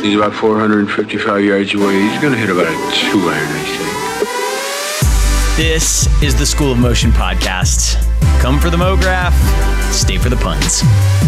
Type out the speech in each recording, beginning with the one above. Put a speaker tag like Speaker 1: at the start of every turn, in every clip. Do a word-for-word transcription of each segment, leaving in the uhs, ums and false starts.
Speaker 1: He's about four hundred fifty-five yards away. He's going to hit about a two iron, I think.
Speaker 2: This is the School of Motion podcast. Come for the MoGraph, stay for the puns.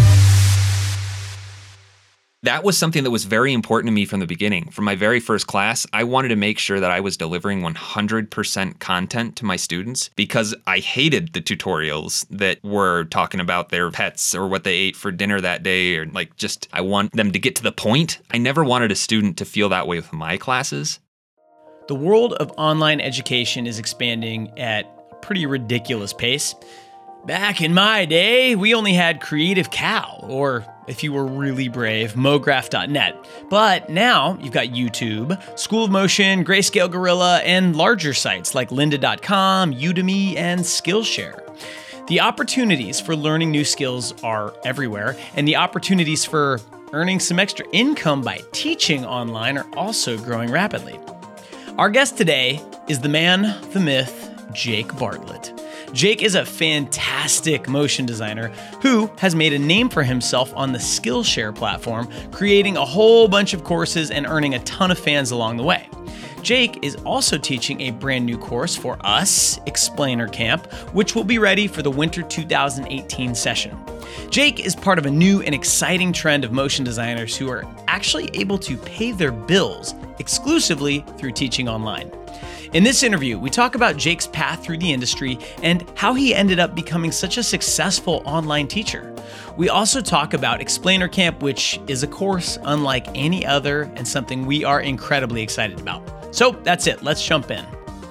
Speaker 3: That was something that was very important to me from the beginning. From my very first class, I wanted to make sure that I was delivering one hundred percent content to my students because I hated the tutorials that were talking about their pets or what they ate for dinner that day, or like just, I want them to get to the point. I never wanted a student to feel that way with my classes.
Speaker 2: The world of online education is expanding at a pretty ridiculous pace. Back in my day, we only had Creative Cow, or if you were really brave, MoGraph dot net. But now you've got YouTube, School of Motion, Grayscale Gorilla, and larger sites like lynda dot com, Udemy, and Skillshare. The opportunities for learning new skills are everywhere, and the opportunities for earning some extra income by teaching online are also growing rapidly. Our guest today is the man, the myth, Jake Bartlett. Jake is a fantastic motion designer who has made a name for himself on the Skillshare platform, creating a whole bunch of courses and earning a ton of fans along the way. Jake is also teaching a brand new course for us, Explainer Camp, which will be ready for the winter two thousand eighteen session. Jake is part of a new and exciting trend of motion designers who are actually able to pay their bills exclusively through teaching online. In this interview, we talk about Jake's path through the industry and how he ended up becoming such a successful online teacher. We also talk about Explainer Camp, which is a course unlike any other and something we are incredibly excited about. So that's it. Let's jump in.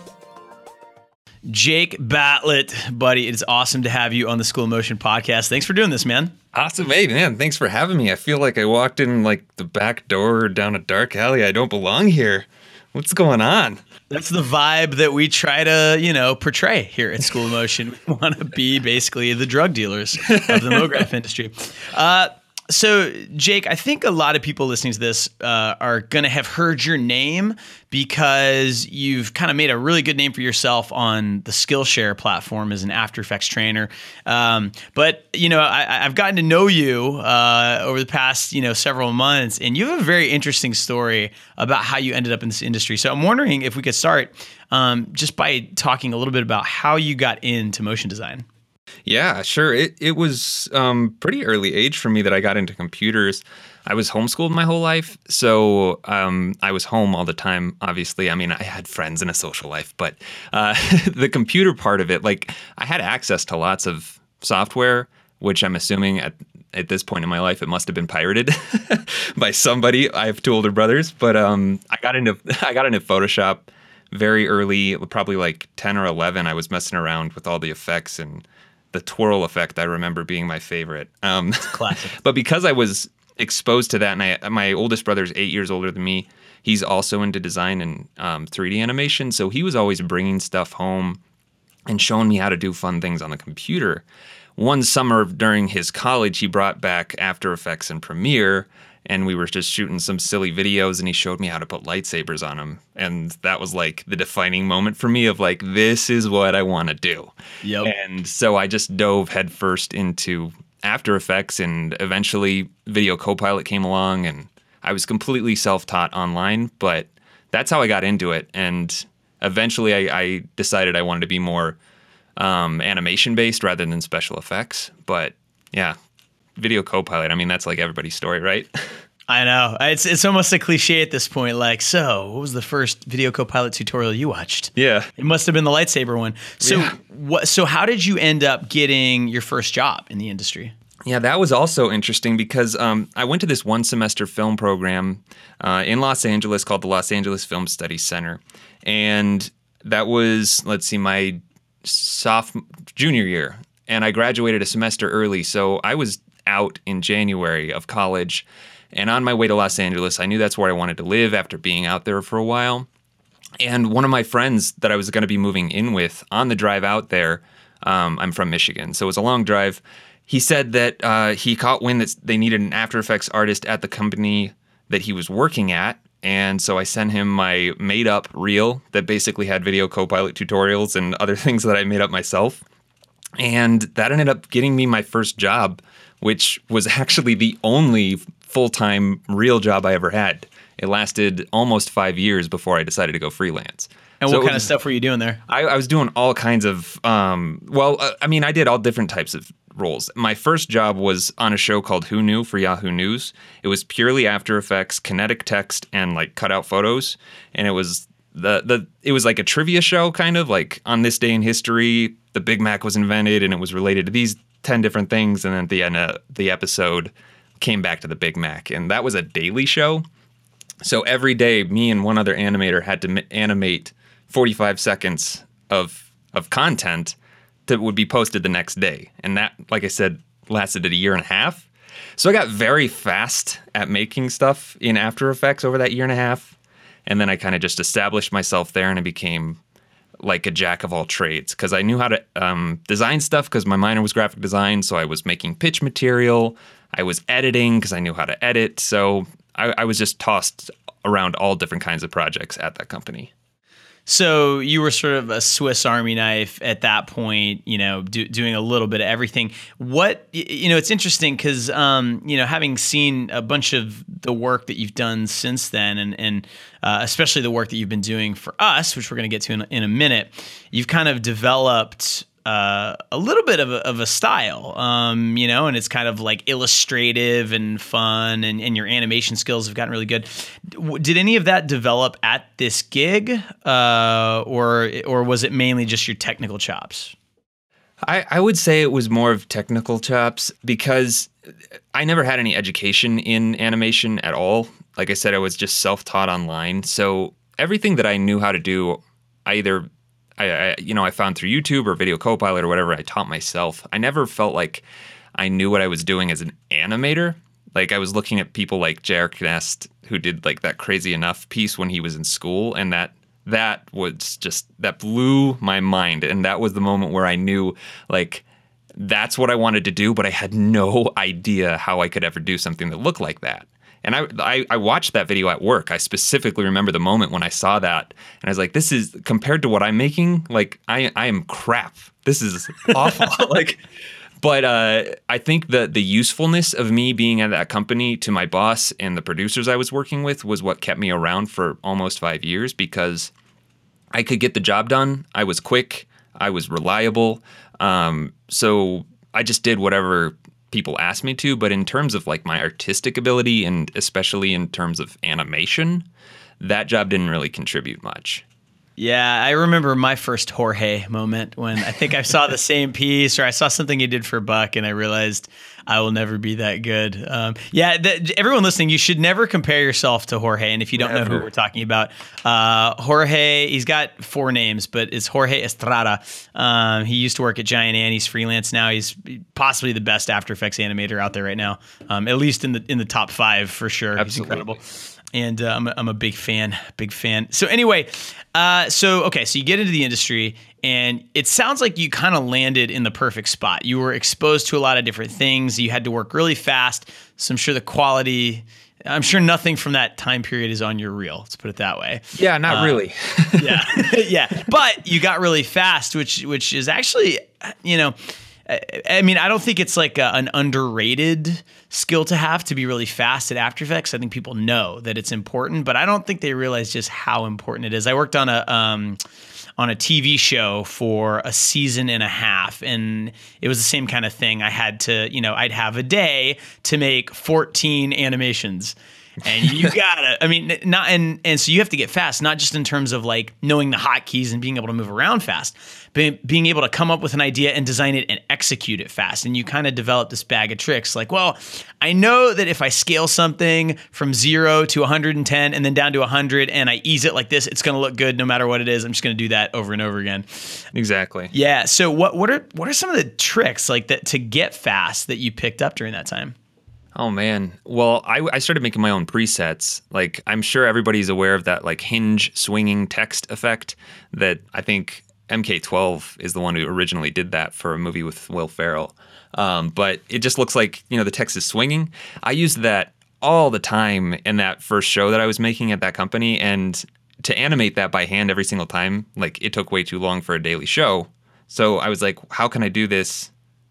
Speaker 2: Jake Bartlett, buddy, it's awesome to have you on the School of Motion podcast. Thanks for doing this, man.
Speaker 3: Awesome. Hey, man, thanks for having me. I feel like I walked in like the back door down a dark alley. I don't belong here. What's going on?
Speaker 2: That's the vibe that we try to, you know, portray here at School of Motion. We want to be basically the drug dealers of the MoGraph industry. Uh, so, Jake, I think a lot of people listening to this uh, are going to have heard your name because you've kind of made a really good name for yourself on the Skillshare platform as an After Effects trainer. Um, but, you know, I, I've gotten to know you uh, over the past, you know, several months, and you have a very interesting story about how you ended up in this industry. So I'm wondering if we could start um, just by talking a little bit about how you got into motion design.
Speaker 3: Yeah, sure. It it was um, pretty early age for me that I got into computers. I was homeschooled my whole life, so um, I was home all the time, obviously. I mean, I had friends and a social life, but uh, the computer part of it, like, I had access to lots of software, which I'm assuming at at this point in my life, it must have been pirated by somebody. I have two older brothers, but um, I got into I got into Photoshop very early, probably like ten or eleven. I was messing around with all the effects, and the twirl effect, I remember, being my favorite. Um,
Speaker 2: Classic.
Speaker 3: But because I was exposed to that, and I, my oldest brother's eight years older than me, he's also into design and um, three D animation, so he was always bringing stuff home and showing me how to do fun things on the computer. One summer during his college, he brought back After Effects and Premiere, and we were just shooting some silly videos, and he showed me how to put lightsabers on them. And that was like the defining moment for me of like, this is what I want to do.
Speaker 2: Yep.
Speaker 3: And so I just dove headfirst into After Effects, and eventually Video Copilot came along, and I was completely self-taught online, but that's how I got into it. And eventually I, I decided I wanted to be more um, animation-based rather than special effects. But yeah, Video Copilot, I mean, that's like everybody's story, right?
Speaker 2: I know. It's it's almost a cliche at this point. Like, so what was the first Video Copilot tutorial you watched?
Speaker 3: Yeah.
Speaker 2: It must have been the lightsaber one. So
Speaker 3: Yeah.
Speaker 2: what? So how did you end up getting your first job in the industry?
Speaker 3: Yeah, that was also interesting because um, I went to this one semester film program uh, in Los Angeles called the Los Angeles Film Studies Center. And that was, let's see, my sophomore, junior year. And I graduated a semester early. So I was out in January of college. And on my way to Los Angeles, I knew that's where I wanted to live after being out there for a while. And one of my friends that I was going to be moving in with on the drive out there, um, I'm from Michigan, so it was a long drive. He said that uh, he caught wind that they needed an After Effects artist at the company that he was working at. And so I sent him my made-up reel that basically had Video Copilot tutorials and other things that I made up myself. And that ended up getting me my first job, which was actually the only full-time real job I ever had. It lasted almost five years before I decided to go freelance.
Speaker 2: And
Speaker 3: So
Speaker 2: what
Speaker 3: it
Speaker 2: kind of
Speaker 3: was-
Speaker 2: stuff were you doing there?
Speaker 3: I, I was doing all kinds of, um, well, uh, I mean, I did all different types of roles. My first job was on a show called Who Knew for Yahoo News. It was purely After Effects, kinetic text, and like cutout photos. And it was the the it was like a trivia show, kind of like on this day in history, the Big Mac was invented, and it was related to these ten different things. And then at the end of the episode, came back to the Big Mac, and that was a daily show. So every day, me and one other animator had to mi- animate forty-five seconds of of content that would be posted the next day. And that, like I said, lasted a year and a half. So I got very fast at making stuff in After Effects over that year and a half. And then I kind of just established myself there, and I became like a jack of all trades because I knew how to um, design stuff because my minor was graphic design. So I was making pitch material. I was editing because I knew how to edit. So I, I was just tossed around all different kinds of projects at that company.
Speaker 2: So you were sort of a Swiss Army knife at that point, you know, do, doing a little bit of everything. What, you know, it's interesting because, um, you know, having seen a bunch of the work that you've done since then, and, and uh, especially the work that you've been doing for us, which we're going to get to in, in a minute, you've kind of developed uh, a little bit of a, of a style, um, you know, and it's kind of like illustrative and fun, and, and your animation skills have gotten really good. Did any of that develop at this gig, uh, or or was it mainly just your technical chops?
Speaker 3: I, I would say it was more of technical chops because I never had any education in animation at all. Like I said, I was just self-taught online. So everything that I knew how to do, I either I, I, you know, I found through YouTube or Video Copilot or whatever. I taught myself. I never felt like I knew what I was doing as an animator. Like I was looking at people like Jarek Nest, who did like that Crazy Enough piece when he was in school, and that that was just that blew my mind. And that was the moment where I knew like that's what I wanted to do, but I had no idea how I could ever do something that looked like that. And I, I I watched that video at work. I specifically remember the moment when I saw that, and I was like, "This is compared to what I'm making. Like, I I am crap. This is awful." like, but uh, I think the the usefulness of me being at that company to my boss and the producers I was working with was what kept me around for almost five years because I could get the job done. I was quick. I was reliable. Um, so I just did whatever people asked me to, but in terms of like my artistic ability and especially in terms of animation, that job didn't really contribute much.
Speaker 2: Yeah, I remember my first Jorge moment when I think I saw the same piece or I saw something he did for Buck and I realized I will never be that good. Um, yeah, the, everyone listening, you should never compare yourself to Jorge. And if you don't never. know who we're talking about, uh, Jorge, he's got four names, but it's Jorge Estrada. Um, he used to work at Giant Ant. He's freelance now. He's possibly the best After Effects animator out there right now, um, at least in the in the top five for sure.
Speaker 3: Absolutely.
Speaker 2: He's incredible. And uh, I'm, a, I'm a big fan, big fan. So anyway, uh, so, okay, so you get into the industry and it sounds like you kind of landed in the perfect spot. You were exposed to a lot of different things. You had to work really fast. So I'm sure the quality, I'm sure nothing from that time period is on your reel. Let's put it that way.
Speaker 3: Yeah, not
Speaker 2: uh,
Speaker 3: really.
Speaker 2: yeah, yeah. But you got really fast, which which is actually, you know, I mean, I don't think it's like a, an underrated skill to have to be really fast at After Effects. I think people know that it's important, but I don't think they realize just how important it is. I worked on a um, on a T V show for a season and a half, and it was the same kind of thing. I had to, you know, I'd have a day to make fourteen animations. And you gotta, I mean, not, and, and so you have to get fast, not just in terms of like knowing the hotkeys and being able to move around fast, but being able to come up with an idea and design it and execute it fast. And you kind of develop this bag of tricks like, well, I know that if I scale something from zero to one hundred ten and then down to one hundred and I ease it like this, it's going to look good no matter what it is. I'm just going to do that over and over again.
Speaker 3: Exactly.
Speaker 2: Yeah. So what, what are, what are some of the tricks like that to get fast that you picked up during that time?
Speaker 3: Oh, man. Well, I, I started making my own presets. Like, I'm sure everybody's aware of that, like, hinge swinging text effect that I think M K twelve is the one who originally did that for a movie with Will Ferrell. Um, but it just looks like, you know, the text is swinging. I used that all the time in that first show that I was making at that company. And to animate that by hand every single time, like, it took way too long for a daily show. So I was like, how can I do this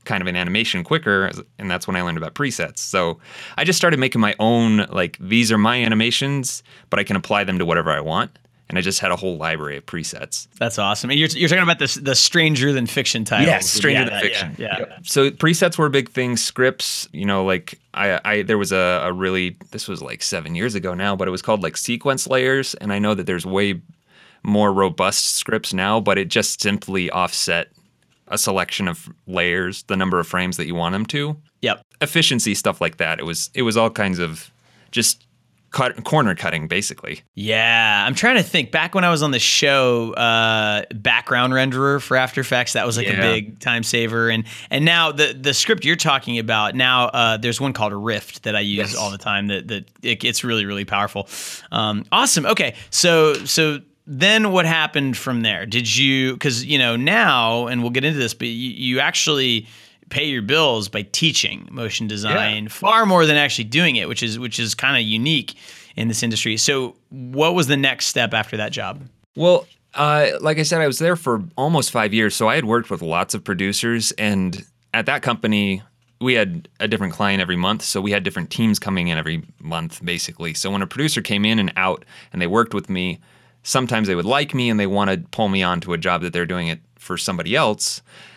Speaker 3: kind of an animation quicker, and that's when I learned about presets. So I just started making my own, like, these are my animations, but I can apply them to whatever I want. And I just had a whole library of presets.
Speaker 2: That's awesome. And you're, you're talking about the, the Stranger Than Fiction titles.
Speaker 3: Yes, Stranger
Speaker 2: yeah,
Speaker 3: Than
Speaker 2: that,
Speaker 3: Fiction.
Speaker 2: Yeah. yeah.
Speaker 3: Yep. So presets were a big thing. Scripts, you know, like I, I there was a, a really, this was like seven years ago now, but it was called like sequence layers. And I know that there's way more robust scripts now, but it just simply offset a selection of layers, the number of frames that you want them to.
Speaker 2: Yep.
Speaker 3: Efficiency, stuff like that. It was it was all kinds of just cut, corner cutting, basically.
Speaker 2: Yeah, I'm trying to think. Back when I was on the show, uh, background renderer for After Effects, that was like
Speaker 3: Yeah.
Speaker 2: a big time saver. And and now the the script you're talking about now, uh, there's one called Rift that I use
Speaker 3: Yes.
Speaker 2: all the time. That that it, it's really really powerful. Um, awesome. Okay, so so. Then what happened from there? Did you, because, you know, now, and we'll get into this, but you, you actually pay your bills by teaching motion design
Speaker 3: Yeah.
Speaker 2: far more than actually doing it, which is which is kind of unique in this industry. So what was the next step after that job?
Speaker 3: Well, uh, like I said, I was there for almost five years, so I had worked with lots of producers, and at that company, we had a different client every month, so we had different teams coming in every month, basically. So when a producer came in and out and they worked with me, sometimes they would like me and they want to pull me onto a job that they're doing it for somebody else.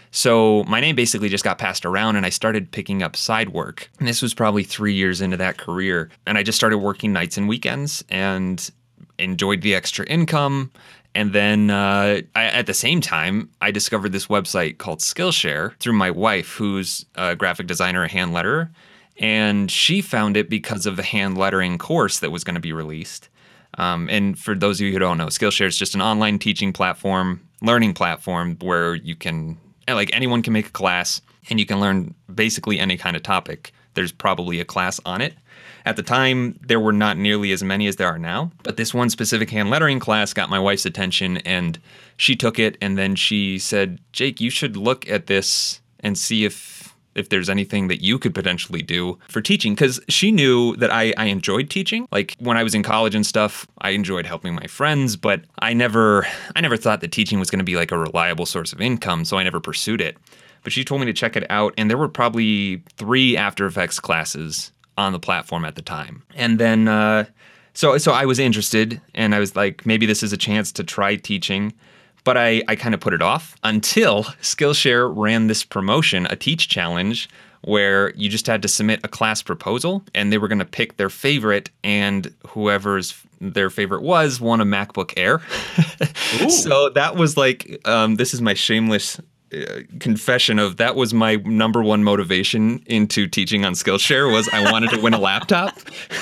Speaker 3: So my name basically just got passed around and I started picking up side work. And this was probably three years into that career. And I just started working nights and weekends and enjoyed the extra income. And then uh, I, at the same time, I discovered this website called Skillshare through my wife, who's a graphic designer, a hand letterer. And she found it because of the hand lettering course that was going to be released. Um, and for those of you who don't know, Skillshare is just an online teaching platform, learning platform where you can, like anyone can make a class and you can learn basically any kind of topic. There's probably a class on it. At the time, there were not nearly as many as there are now, but this one specific hand lettering class got my wife's attention and she took it and then she said, Jake, you should look at this and see if if there's anything that you could potentially do for teaching. Because she knew that I, I enjoyed teaching. Like when I was in college and stuff, I enjoyed helping my friends, but I never I never thought that teaching was going to be like a reliable source of income, so I never pursued it. But she told me to check it out, and there were probably three After Effects classes on the platform at the time. And then, uh, so so I was interested, and I was like, maybe this is a chance to try teaching. But I, I kind of put it off until Skillshare ran this promotion, a Teach Challenge, where you just had to submit a class proposal and they were going to pick their favorite, and whoever's their favorite was won a MacBook Air. So that was like, um, this is my shameless uh, confession of that was my number one motivation into teaching on Skillshare was I wanted to win a laptop.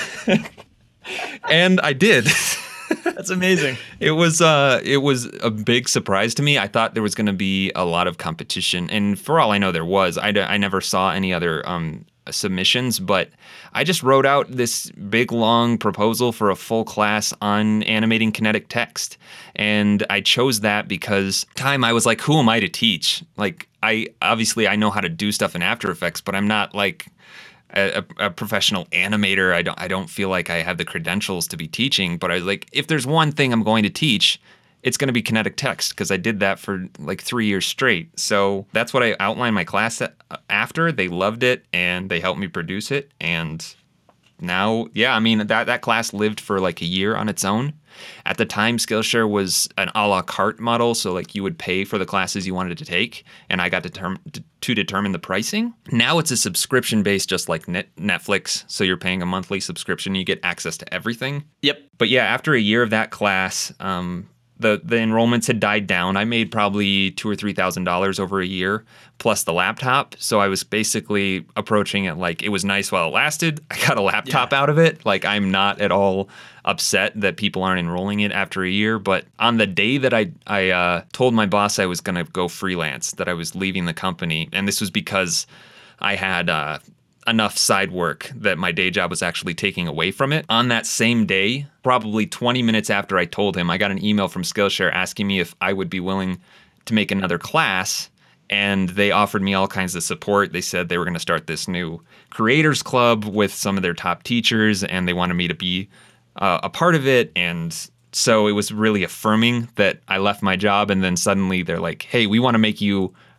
Speaker 3: And I did.
Speaker 2: That's amazing.
Speaker 3: It was uh, it was a big surprise to me. I thought there was going to be a lot of competition, and for all I know, there was. I, d- I never saw any other um, submissions, but I just wrote out this big, long proposal for a full class on animating kinetic text, and I chose that because time I was like, who am I to teach? Like, I obviously I know how to do stuff in After Effects, but I'm not like A, a professional animator. I don't I don't feel like I have the credentials to be teaching, but I was like, if there's one thing I'm going to teach, it's going to be kinetic text because I did that for like three years straight. So that's what I outlined my class after. They loved it and they helped me produce it. And now, yeah, I mean, that, that class lived for like a year on its own. At the time, Skillshare was an a la carte model, so like you would pay for the classes you wanted to take, and I got to, term- to determine the pricing. Now it's a subscription based, just like net- Netflix, so you're paying a monthly subscription, you get access to everything.
Speaker 2: Yep.
Speaker 3: But yeah, after a year of that class, um, the the enrollments had died down. I made probably two or three thousand dollars over a year, plus the laptop. So I was basically approaching it like it was nice while it lasted. I got a laptop
Speaker 2: Yeah.
Speaker 3: out of it. Like I'm not at all upset that people aren't enrolling it after a year. But on the day that I I uh, told my boss I was going to go freelance, that I was leaving the company, and this was because I had uh, enough side work that my day job was actually taking away from it. On that same day, probably twenty minutes after I told him, I got an email from Skillshare asking me if I would be willing to make another class. And they offered me all kinds of support. They said they were going to start this new creators club with some of their top teachers, and they wanted me to be uh, a part of it. And so it was really affirming that I left my job, and then suddenly they're like, hey, we want to make you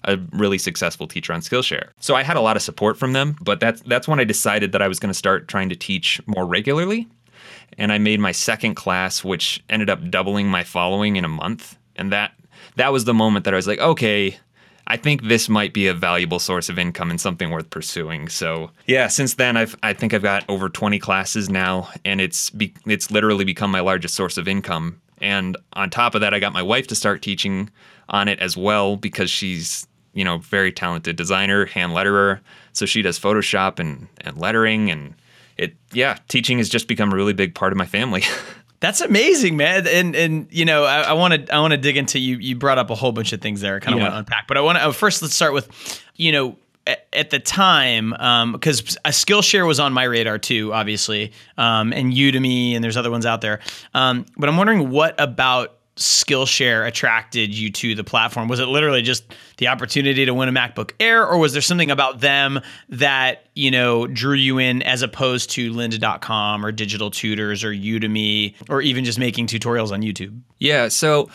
Speaker 3: a really successful teacher on Skillshare. So I had a lot of support from them, but that's that's when I decided that I was going to start trying to teach more regularly. And I made my second class, which ended up doubling my following in a month. And that that was the moment that I was like, okay, I think this might be a valuable source of income and something worth pursuing. So yeah, since then, I've I think I've got over twenty classes now, and it's be, it's literally become my largest source of income. And on top of that, I got my wife to start teaching on it as well, because she's, you know, very talented designer, hand letterer. So she does Photoshop and, and lettering, and it, yeah, teaching has just become a really big part of my family.
Speaker 2: That's amazing, man. And, and, you know, I want to, I want to dig into, you, you brought up a whole bunch of things there. I kind of
Speaker 3: Yeah.
Speaker 2: want to unpack, but I want to, first let's start with, you know, at, at the time, um, because a Skillshare was on my radar too, obviously, um, and Udemy, and there's other ones out there. Um, but I'm wondering, what about Skillshare attracted you to the platform? Was it literally just the opportunity to win a MacBook Air, or was there something about them that, you know, drew you in, as opposed to lynda dot com or Digital Tutors or Udemy, or even just making tutorials on YouTube?
Speaker 3: Yeah, so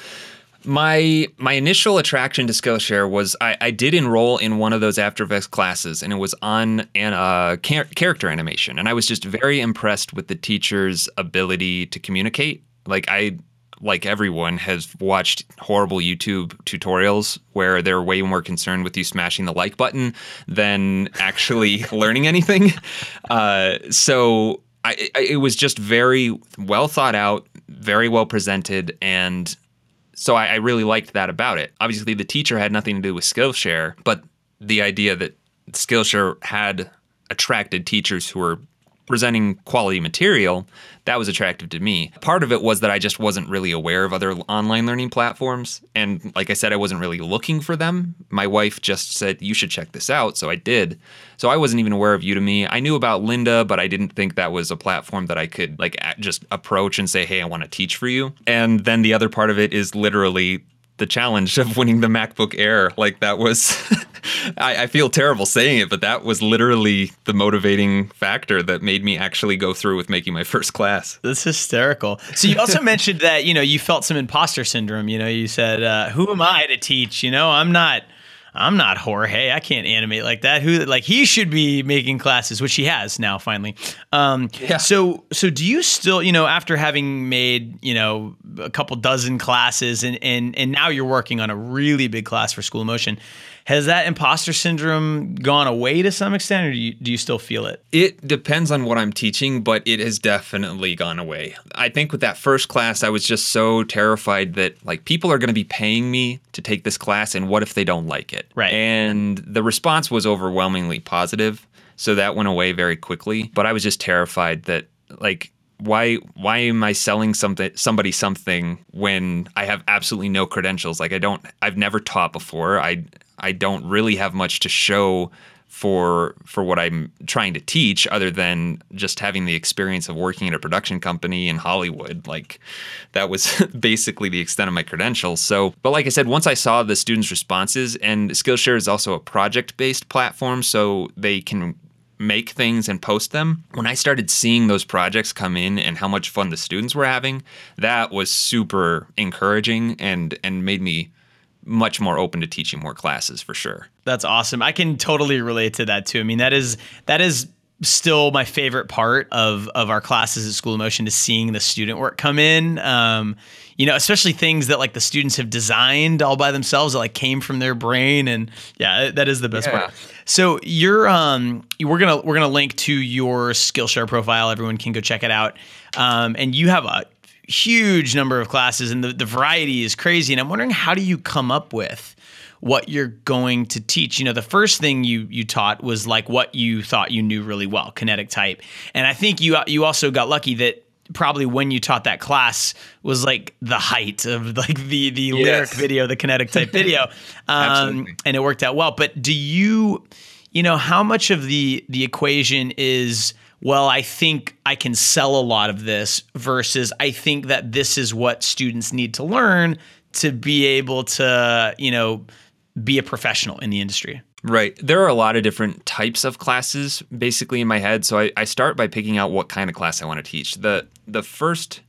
Speaker 3: my my initial attraction to Skillshare was I, I did enroll in one of those After Effects classes, and it was on an uh, char- character animation, and I was just very impressed with the teacher's ability to communicate. Like I. like everyone, has watched horrible YouTube tutorials where they're way more concerned with you smashing the like button than actually learning anything. Uh, so I, I, it was just very well thought out, very well presented, and so I, I really liked that about it. Obviously, the teacher had nothing to do with Skillshare, but the idea that Skillshare had attracted teachers who were presenting quality material, that was attractive to me. Part of it was that I just wasn't really aware of other online learning platforms. And like I said, I wasn't really looking for them. My wife just said, you should check this out. So I did. So I wasn't even aware of Udemy. I knew about Lynda, but I didn't think that was a platform that I could like just approach and say, hey, I want to teach for you. And then the other part of it is literally the challenge of winning the MacBook Air. Like that was... I, I feel terrible saying it, but that was literally the motivating factor that made me actually go through with making my first class.
Speaker 2: That's hysterical. So you also mentioned that, you know, you felt some imposter syndrome. You know, you said, uh, who am I to teach? You know, I'm not, I'm not Jorge. I can't animate like that. Who, like, he should be making classes, which he has now finally. Um,
Speaker 3: Yeah.
Speaker 2: So, so do you still, you know, after having made, you know, a couple dozen classes, and, and, and now you're working on a really big class for School of Motion, has that imposter syndrome gone away to some extent, or do you, do you still feel it?
Speaker 3: It depends on what I'm teaching, but it has definitely gone away. I think with that first class, I was just so terrified that like people are going to be paying me to take this class, and what if they don't like it?
Speaker 2: Right.
Speaker 3: And the response was overwhelmingly positive, so that went away very quickly. But I was just terrified that like, why why am I selling something somebody something when I have absolutely no credentials? Like I don't I've never taught before. I I don't really have much to show for for what I'm trying to teach, other than just having the experience of working at a production company in Hollywood. Like that was basically the extent of my credentials. So, but like I said, once I saw the students' responses, and Skillshare is also a project-based platform, so they can make things and post them. When I started seeing those projects come in and how much fun the students were having, that was super encouraging and and made me much more open to teaching more classes for sure.
Speaker 2: That's awesome. I can totally relate to that too. I mean, that is that is still my favorite part of of our classes at School of Motion, is seeing the student work come in. Um, you know, especially things that like the students have designed all by themselves, that like came from their brain, and yeah, that is the best
Speaker 3: Yeah.
Speaker 2: part. So you're um we're gonna we're gonna link to your Skillshare profile. Everyone can go check it out. Um, and you have a huge number of classes, and the, the variety is crazy. And I'm wondering, how do you come up with what you're going to teach? You know, the first thing you you taught was like what you thought you knew really well, kinetic type. And I think you you also got lucky that probably when you taught that class was like the height of like the the
Speaker 3: Yes.
Speaker 2: lyric video, the kinetic type video. Um,
Speaker 3: Absolutely.
Speaker 2: and it worked out well. But do you, you know, how much of the the equation is, well, I think I can sell a lot of this, versus I think that this is what students need to learn to be able to, you know, be a professional in the industry?
Speaker 3: Right. There are a lot of different types of classes basically in my head. So I, I start by picking out what kind of class I want to teach. The the first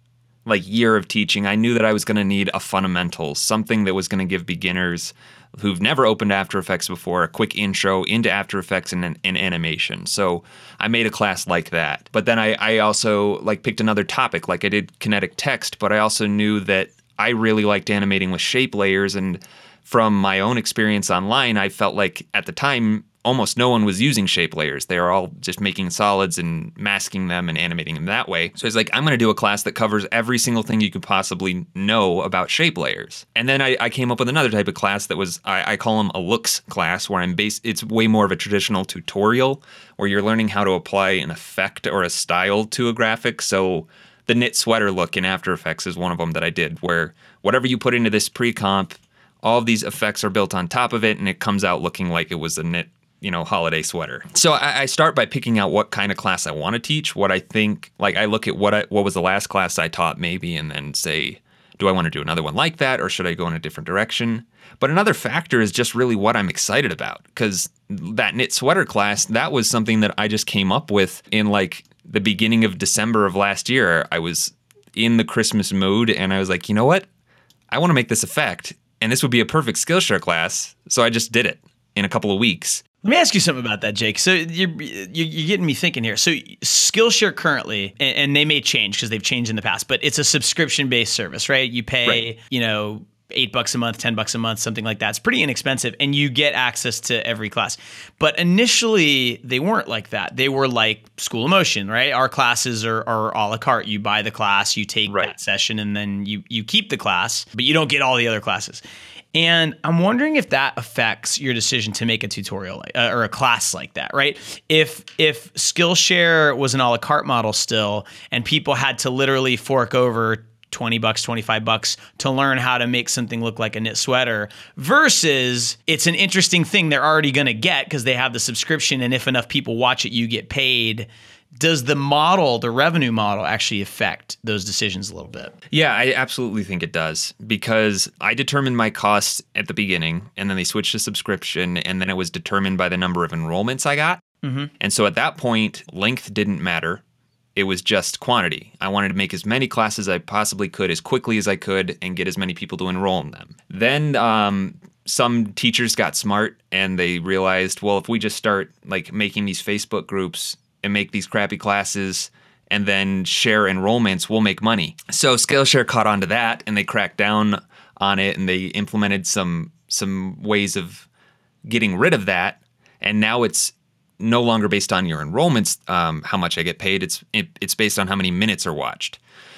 Speaker 3: like year of teaching, I knew that I was going to need a fundamental, something that was going to give beginners who've never opened After Effects before a quick intro into After Effects and, and animation. So I made a class like that. But then I, I also like picked another topic, like I did kinetic text, but I also knew that I really liked animating with shape layers. And from my own experience online, I felt like at the time, almost no one was using shape layers. They were all just making solids and masking them and animating them that way. So I was like, I'm going to do a class that covers every single thing you could possibly know about shape layers. And then I, I came up with another type of class that was, I, I call them a looks class, where I'm based, it's way more of a traditional tutorial where you're learning how to apply an effect or a style to a graphic. So the knit sweater look in After Effects is one of them that I did, where whatever you put into this pre-comp, all of these effects are built on top of it, and it comes out looking like it was a knit, you know, holiday sweater. So I, I start by picking out what kind of class I want to teach, what I think, like I look at what I, what was the last class I taught maybe, and then say, do I want to do another one like that, or should I go in a different direction? But another factor is just really what I'm excited about, because that knit sweater class, that was something that I just came up with in like the beginning of December of last year. I was in the Christmas mood, and I was like, you know what? I want to make this effect, and this would be a perfect Skillshare class. So I just did it in a couple of weeks.
Speaker 2: Let me ask you something about that, Jake. So you're, you're getting me thinking here. So Skillshare currently, and, and they may change because they've changed in the past, but it's a subscription-based service, right? You pay, right. you know, eight bucks a month, ten bucks a month, something like that. It's pretty inexpensive, and you get access to every class. But initially, they weren't like that. They were like School of Motion, right? Our classes are, are a la carte. You buy the class, you take
Speaker 3: right.
Speaker 2: that session, and then you you keep the class, but you don't get all the other classes. And I'm wondering if that affects your decision to make a tutorial uh, or a class like that, right? If if Skillshare was an a la carte model still, and people had to literally fork over twenty bucks, twenty-five bucks to learn how to make something look like a knit sweater, versus it's an interesting thing they're already going to get because they have the subscription, and if enough people watch it, you get paid. Does the model, the revenue model, actually affect those decisions a little bit?
Speaker 3: Yeah, I absolutely think it does, because I determined my costs at the beginning, and then they switched to subscription, and then it was determined by the number of enrollments I got. Mm-hmm. And so at that point, length didn't matter. It was just quantity. I wanted to make as many classes as I possibly could as quickly as I could and get as many people to enroll in them. Then um, some teachers got smart, and they realized, well, if we just start like making these Facebook groups and make these crappy classes and then share enrollments, we'll make money. So Skillshare caught on to that, and they cracked down on it, and they implemented some some ways of getting rid of that. And now it's no longer based on your enrollments, um, how much I get paid. It's it, it's based on how many minutes are watched.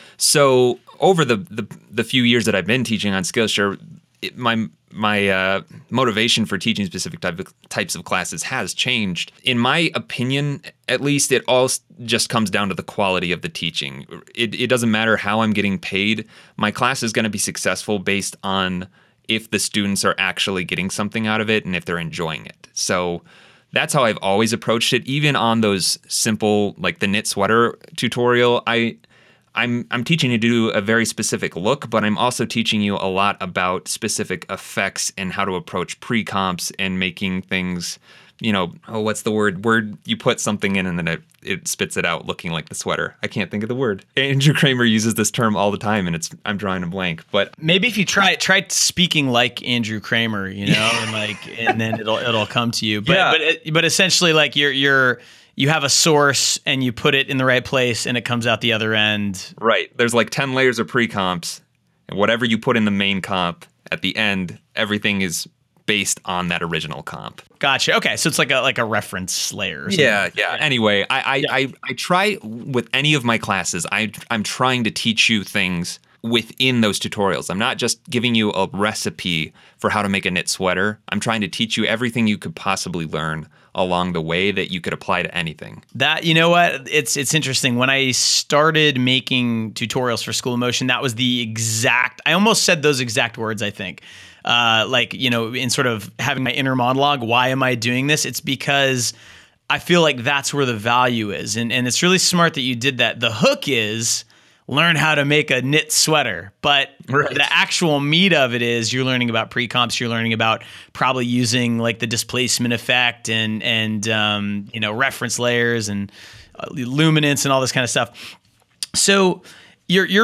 Speaker 3: So over the the, the few years that I've been teaching on Skillshare, it, my my uh, motivation for teaching specific type of, types of classes has changed. In my opinion, at least, it all just comes down to the quality of the teaching. It, it doesn't matter how I'm getting paid. My class is going to be successful based on if the students are actually getting something out of it and if they're enjoying it. So that's how I've always approached it. Even on those simple, like the knit sweater tutorial, I... I'm I'm teaching you to do a very specific look, but I'm also teaching you a lot about specific effects and how to approach pre-comps and making things, you know, oh, what's the word? Word you put something in and then it, it spits it out looking like the sweater. I can't think of the word. Andrew Kramer uses this term all the time, and it's I'm drawing a blank. But
Speaker 2: maybe if you try try speaking like Andrew Kramer, you know, and like and then it'll it'll come to you. But
Speaker 3: yeah.
Speaker 2: but it, but essentially, like you're you're. You have a source and you put it in the right place and it comes out the other end.
Speaker 3: Right. There's like ten layers of pre-comps, and whatever you put in the main comp at the end, everything is based on that original comp.
Speaker 2: Gotcha. Okay. So it's like a like a reference layer. Or
Speaker 3: yeah, yeah. Anyway, I I,
Speaker 2: yeah.
Speaker 3: I I try with any of my classes, I I'm trying to teach you things within those tutorials. I'm not just giving you a recipe for how to make a knit sweater. I'm trying to teach you everything you could possibly learn along the way that you could apply to anything.
Speaker 2: That, you know what, it's it's interesting. When I started making tutorials for School of Motion, that was the exact, I almost said those exact words, I think. Uh, like, you know, in sort of having my inner monologue, why am I doing this? It's because I feel like that's where the value is. And, and it's really smart that you did that. The hook is learn how to make a knit sweater, but right. the actual meat of it is you're learning about pre-comps, you're learning about probably using like the displacement effect and, and um, you know, reference layers and uh, luminance and all this kind of stuff. So you're, you're,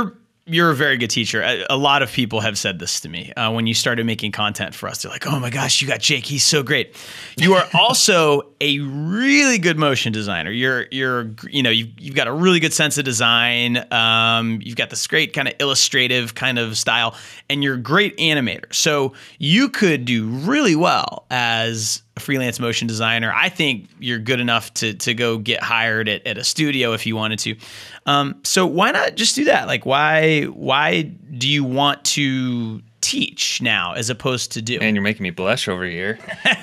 Speaker 2: you're a very good teacher. A, a lot of people have said this to me uh, when you started making content for us. They're like, oh my gosh, you got Jake. He's so great. You are also a really good motion designer. You're, you're, you know, you've, you've got a really good sense of design. Um, you've got this great kind of illustrative kind of style, and you're a great animator. So you could do really well as a freelance motion designer. I think you're good enough to to go get hired at, at a studio if you wanted to. Um, so why not just do that? Like, why why do you want to teach now as opposed to do?
Speaker 3: Man, you're making me blush over here.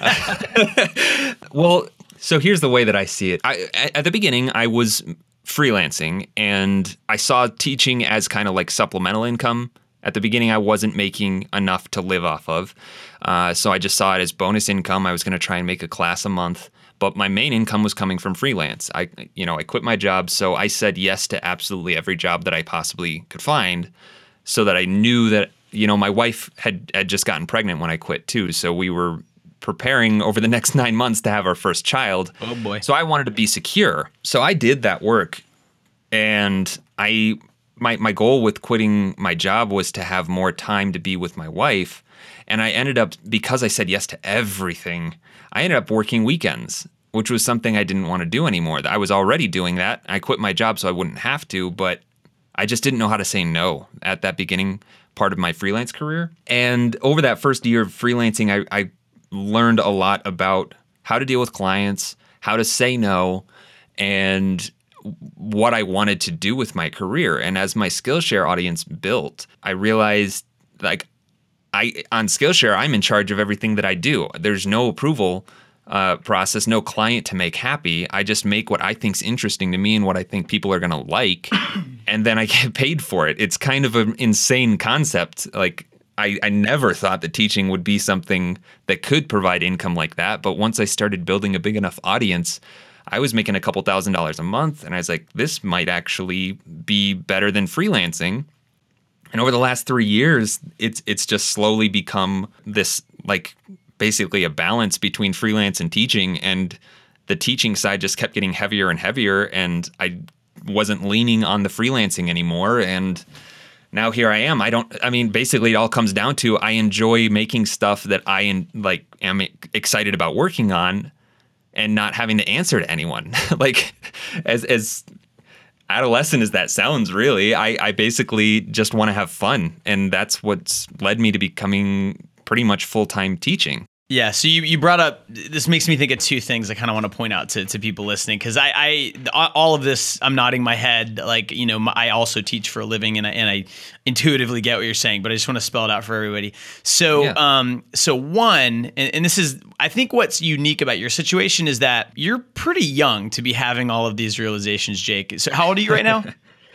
Speaker 3: Well, so here's the way that I see it. I, at the beginning, I was freelancing, and I saw teaching as kind of like supplemental income. At the beginning, I wasn't making enough to live off of. Uh, so I just saw it as bonus income. I was going to try and make a class a month. But my main income was coming from freelance. I, you know, I quit my job, so I said yes to absolutely every job that I possibly could find, so that I knew that, you know, my wife had, had just gotten pregnant when I quit too. So we were preparing over the next nine months to have our first child.
Speaker 2: Oh boy.
Speaker 3: So I wanted to be secure. So I did that work, and I my my goal with quitting my job was to have more time to be with my wife. And I ended up, because I said yes to everything, I ended up working weekends, which was something I didn't want to do anymore. I was already doing that. I quit my job so I wouldn't have to, but I just didn't know how to say no at that beginning part of my freelance career. And over that first year of freelancing, I, I learned a lot about how to deal with clients, how to say no, and what I wanted to do with my career. And as my Skillshare audience built, I realized, like, I on Skillshare, I'm in charge of everything that I do. There's no approval uh, process, no client to make happy. I just make what I think's interesting to me and what I think people are going to like, and then I get paid for it. It's kind of an insane concept. Like, I, I never thought that teaching would be something that could provide income like that. But once I started building a big enough audience, I was making a couple thousand dollars a month, and I was like, this might actually be better than freelancing. And over the last three years, it's it's just slowly become this, like, basically a balance between freelance and teaching. And the teaching side just kept getting heavier and heavier, and I wasn't leaning on the freelancing anymore. And now here I am. I don't, I mean, basically it all comes down to, I enjoy making stuff that I like am excited about working on and not having to answer to anyone. Like, as as adolescent as that sounds, really, I, I basically just want to have fun. And that's what's led me to becoming pretty much full-time teaching.
Speaker 2: Yeah, so you, you brought up, this makes me think of two things I kind of want to point out to, to people listening, because I, I, all of this, I'm nodding my head, like, you know, my, I also teach for a living, and I, and I intuitively get what you're saying, but I just want to spell it out for everybody. So, yeah. um, so one, and, and this is, I think what's unique about your situation is that you're pretty young to be having all of these realizations, Jake. So how old are you right now?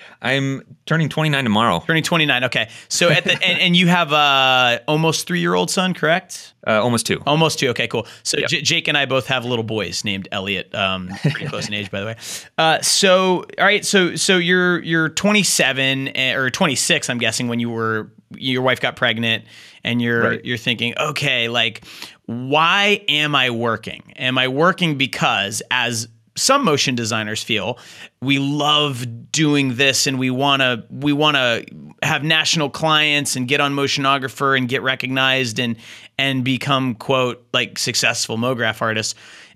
Speaker 3: I'm turning twenty-nine tomorrow.
Speaker 2: Turning twenty-nine. Okay. So at the and, and you have a almost three-year-old son, correct?
Speaker 3: Uh, almost two.
Speaker 2: Almost two. Okay, cool. So
Speaker 3: yep.
Speaker 2: J- Jake and I both have little boys named Elliot. Um, pretty close in age, by the way. Uh, so all right. So so you're you're twenty-seven or twenty-six, I'm guessing, when you were your wife got pregnant, and you're
Speaker 3: right.
Speaker 2: you're thinking, okay, like, why am I working? Am I working because, as some motion designers feel, we love doing this and we want to we want to have national clients and get on Motionographer and get recognized and and become, quote, like, successful MoGraph artists,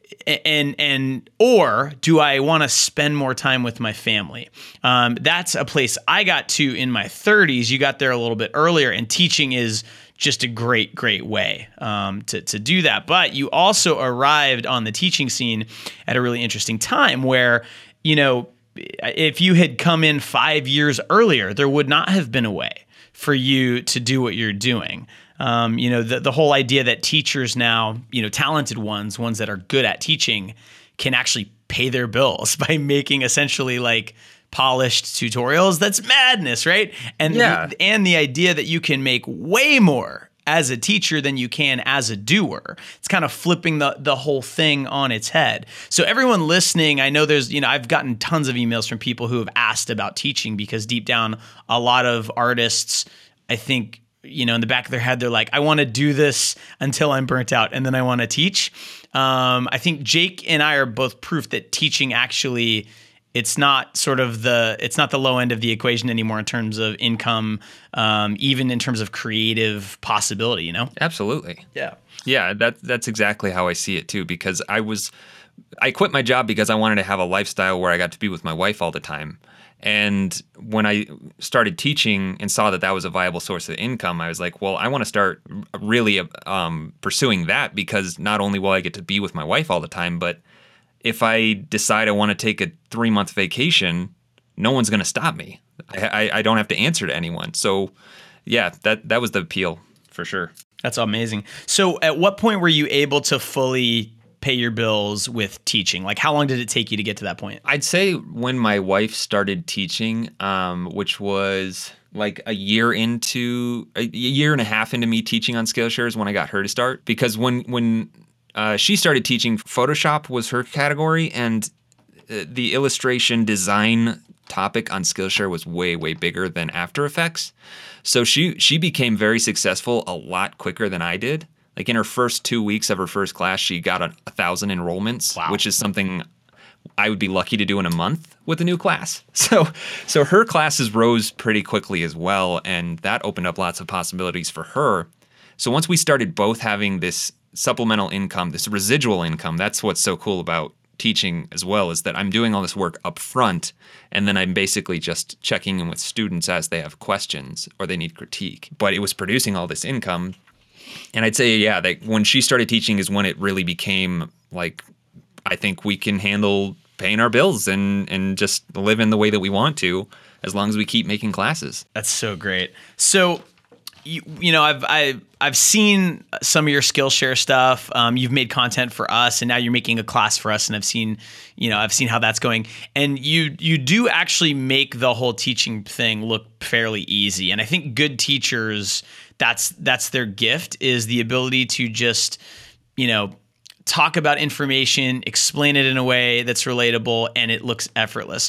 Speaker 2: and and or do I want to spend more time with my family? Um, that's a place I got to in my thirties. You got there a little bit earlier, and teaching is just a great, great way um, to, to do that. But you also arrived on the teaching scene at a really interesting time where, you know, if you had come in five years earlier, there would not have been a way for you to do what you're doing. Um, you know, the, the whole idea that teachers now, you know, talented ones, ones that are good at teaching, can actually pay their bills by making essentially like polished tutorials. That's madness, right? And
Speaker 3: yeah.
Speaker 2: the, and the idea that you can make way more as a teacher than you can as a doer. It's kind of flipping the the whole thing on its head. So everyone listening, I know there's, you know, I've gotten tons of emails from people who have asked about teaching, because deep down, a lot of artists, I think, you know, in the back of their head, they're like, I want to do this until I'm burnt out, and then I want to teach. Um, I think Jake and I are both proof that teaching actually it's not sort of the it's not the low end of the equation anymore in terms of income, um, even in terms of creative possibility, you know?
Speaker 3: Absolutely.
Speaker 2: Yeah.
Speaker 3: Yeah, that that's exactly how I see it too, because I was I quit my job because I wanted to have a lifestyle where I got to be with my wife all the time. And when I started teaching and saw that that was a viable source of income, I was like, well, I want to start really um, pursuing that, because not only will I get to be with my wife all the time, but if I decide I want to take a three-month vacation, no one's going to stop me. I, I, I don't have to answer to anyone. So, yeah, that that was the appeal for sure.
Speaker 2: That's amazing. So at what point were you able to fully pay your bills with teaching? Like, how long did it take you to get to that point?
Speaker 3: I'd say when my wife started teaching, um, which was like a year into, a year and a half into me teaching on Skillshare is when I got her to start. Because when, when uh, she started teaching, Photoshop was her category, and the illustration design topic on Skillshare was way, way bigger than After Effects. So she she became very successful a lot quicker than I did. Like in her first two weeks of her first class, she got a, a thousand enrollments,
Speaker 2: wow.
Speaker 3: which is something I would be lucky to do in a month with a new class. So so her classes rose pretty quickly as well, and that opened up lots of possibilities for her. So once we started both having this supplemental income, this residual income, that's what's so cool about teaching as well, is that I'm doing all this work up front, and then I'm basically just checking in with students as they have questions or they need critique. But it was producing all this income. And I'd say, yeah, that when she started teaching is when it really became like, I think we can handle paying our bills and, and just live in the way that we want to, as long as we keep making classes.
Speaker 2: That's so great. So, you, you know, I've, I've, I've seen some of your Skillshare stuff. Um, you've made content for us, and now you're making a class for us. And I've seen, you know, I've seen how that's going. And you, you do actually make the whole teaching thing look fairly easy. And I think good teachers, that's, that's their gift, is the ability to just, you know, talk about information, explain it in a way that's relatable, and it looks effortless.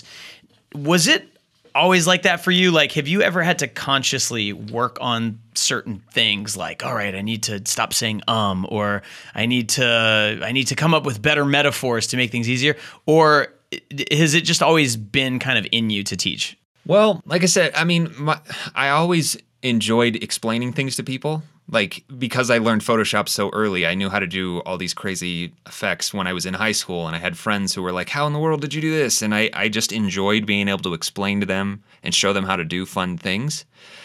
Speaker 2: Was it always like that for you? Like, have you ever had to consciously work on certain things, like, all right, I need to stop saying um, or I need to I need to come up with better metaphors to make things easier? Or has it just always been kind of in you to teach?
Speaker 3: Well, like I said, I mean, my, I always enjoyed explaining things to people. Like, because I learned Photoshop so early, I knew how to do all these crazy effects when I was in high school, and I had friends who were like, how in the world did you do this? And I, I just enjoyed being able to explain to them and show them how to do fun things.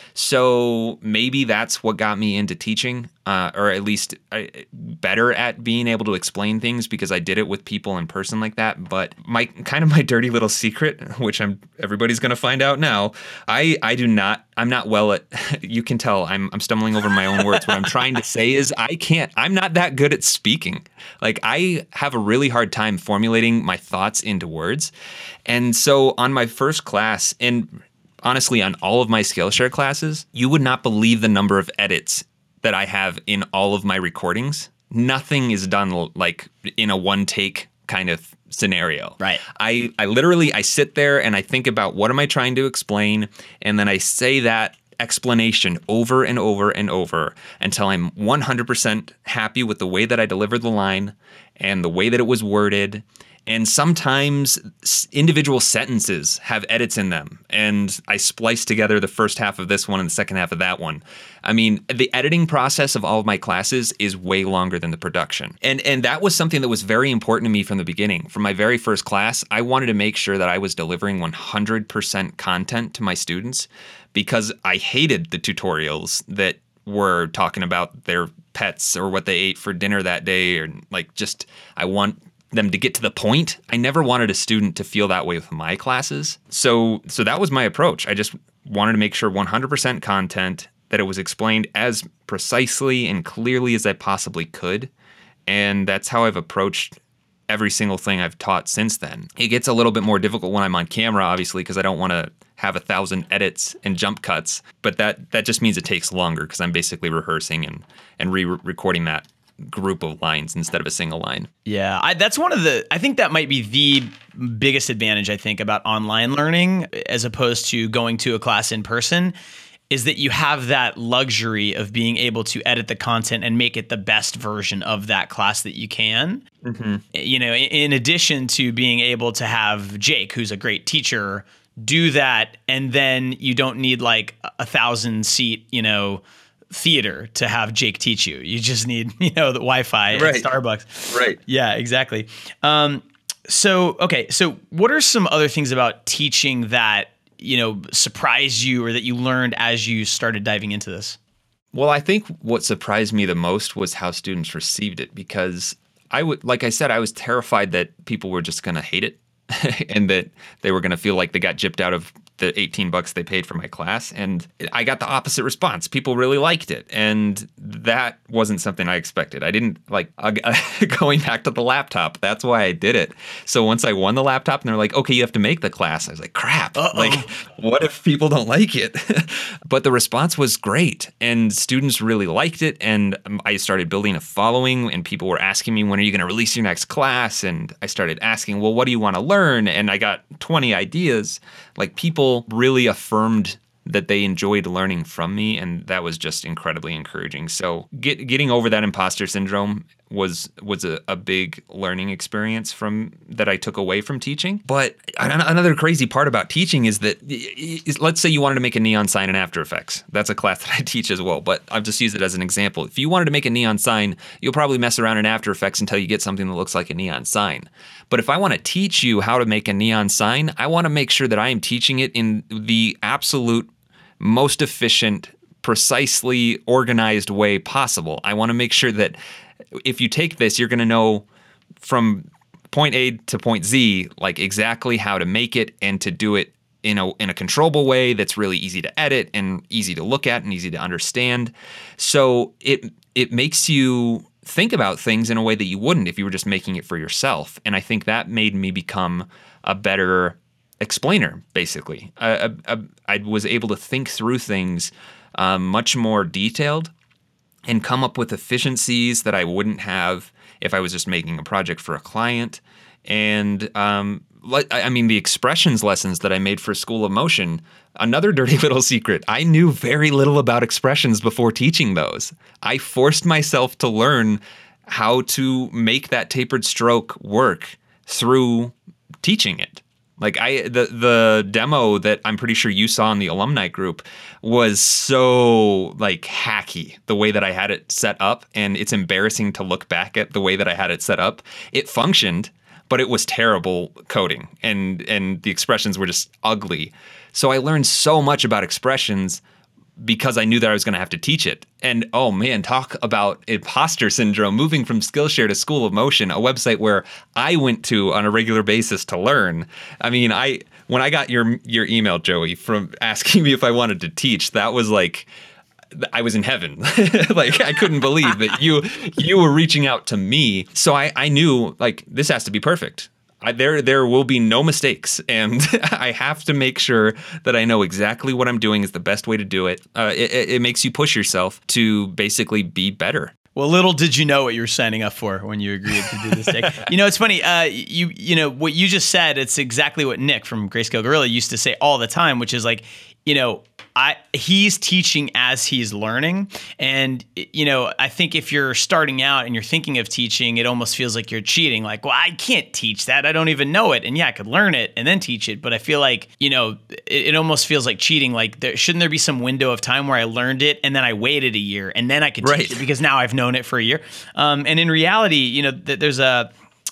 Speaker 3: So maybe that's what got me into teaching, uh, or at least uh, better at being able to explain things, because I did it with people in person like that. But my kind of my dirty little secret, which I'm everybody's going to find out now, I, I do not, I'm not well at, you can tell I'm, I'm stumbling over my own words. What I'm trying to say is I can't, I'm not that good at speaking. Like, I have a really hard time formulating my thoughts into words. And so on my first class, and honestly, on all of my Skillshare classes, you would not believe the number of edits that I have in all of my recordings. Nothing is done like in a one take kind of scenario.
Speaker 2: Right.
Speaker 3: I, I literally, I sit there and I think about what am I trying to explain, and then I say that explanation over and over and over until I'm one hundred percent happy with the way that I delivered the line and the way that it was worded. And sometimes individual sentences have edits in them, and I splice together the first half of this one and the second half of that one. I mean, the editing process of all of my classes is way longer than the production. And and that was something that was very important to me from the beginning. From my very first class, I wanted to make sure that I was delivering one hundred percent content to my students, because I hated the tutorials that were talking about their pets or what they ate for dinner that day, or like just, I want them to get to the point. I never wanted a student to feel that way with my classes. So so that was my approach. I just wanted to make sure one hundred percent content, that it was explained as precisely and clearly as I possibly could. And that's how I've approached every single thing I've taught since then. It gets a little bit more difficult when I'm on camera, obviously, because I don't want to have a thousand edits and jump cuts. But that that just means it takes longer, because I'm basically rehearsing and, and re-recording that group of lines instead of a single line.
Speaker 2: Yeah, I, that's one of the, I think that might be the biggest advantage, I think, about online learning as opposed to going to a class in person, is that you have that luxury of being able to edit the content and make it the best version of that class that you can. Mm-hmm. You know, in addition to being able to have Jake, who's a great teacher, do that, and then you don't need like a thousand seat, you know, theater to have Jake teach you. You just need, you know, the Wi-Fi
Speaker 3: right.
Speaker 2: at Starbucks.
Speaker 3: Right.
Speaker 2: Yeah, exactly. Um, so, okay. So what are some other things about teaching that, you know, surprised you or that you learned as you started diving into this?
Speaker 3: Well, I think what surprised me the most was how students received it, because I would, like I said, I was terrified that people were just going to hate it and that they were going to feel like they got gypped out of the eighteen bucks they paid for my class. And I got the opposite response. People really liked it. And that wasn't something I expected. I didn't like uh, going back to the laptop. That's why I did it. So once I won the laptop and they're like, okay, you have to make the class. I was like, crap. Uh-oh. Like, what if people don't like it? But the response was great. And students really liked it. And I started building a following, and people were asking me, when are you going to release your next class? And I started asking, well, what do you want to learn? And I got twenty ideas. Like, people really affirmed that they enjoyed learning from me, and that was just incredibly encouraging. So get, getting over that imposter syndrome was was a, a big learning experience from that I took away from teaching. But another crazy part about teaching is that, is, let's say you wanted to make a neon sign in After Effects. That's a class that I teach as well, but I'll just use it as an example. If you wanted to make a neon sign, you'll probably mess around in After Effects until you get something that looks like a neon sign. But if I want to teach you how to make a neon sign, I want to make sure that I am teaching it in the absolute most efficient, precisely organized way possible. I want to make sure that if you take this, you're going to know from point A to point Z, like exactly how to make it and to do it in a in a controllable way that's really easy to edit and easy to look at and easy to understand. So it it makes you think about things in a way that you wouldn't if you were just making it for yourself. And I think that made me become a better explainer, basically. I, I, I was able to think through things um, much more detailed and come up with efficiencies that I wouldn't have if I was just making a project for a client. And um, I mean, the expressions lessons that I made for School of Motion, another dirty little secret. I knew very little about expressions before teaching those. I forced myself to learn how to make that tapered stroke work through teaching it. Like I, the the demo that I'm pretty sure you saw in the alumni group was so like hacky the way that I had it set up, and it's embarrassing to look back at the way that I had it set up. It functioned, but it was terrible coding, and and the expressions were just ugly. So I learned so much about expressions because I knew that I was going to have to teach it. And oh man, talk about imposter syndrome, moving from Skillshare to School of Motion, a website where I went to on a regular basis to learn. I mean, I when I got your your email, Joey, from asking me if I wanted to teach, that was like, I was in heaven. Like, I couldn't believe that you you were reaching out to me. So I, I knew, like, this has to be perfect. I, there there will be no mistakes, and I have to make sure that I know exactly what I'm doing is the best way to do it. Uh, it. It makes you push yourself to basically be better.
Speaker 2: Well, little did you know what you were signing up for when you agreed to do this thing. You know, it's funny. Uh, you you know what you just said. It's exactly what Nick from Grayscale Gorilla used to say all the time, which is like, you know, I he's teaching as he's learning. And, you know, I think if you're starting out and you're thinking of teaching, it almost feels like you're cheating. Like, well, I can't teach that. I don't even know it. And yeah, I could learn it and then teach it. But I feel like, you know, it, it almost feels like cheating. Like, there, shouldn't there be some window of time where I learned it and then I waited a year and then I could teach
Speaker 3: right.
Speaker 2: it because now I've known it for a year. Um, and in reality, you know, th- there's a,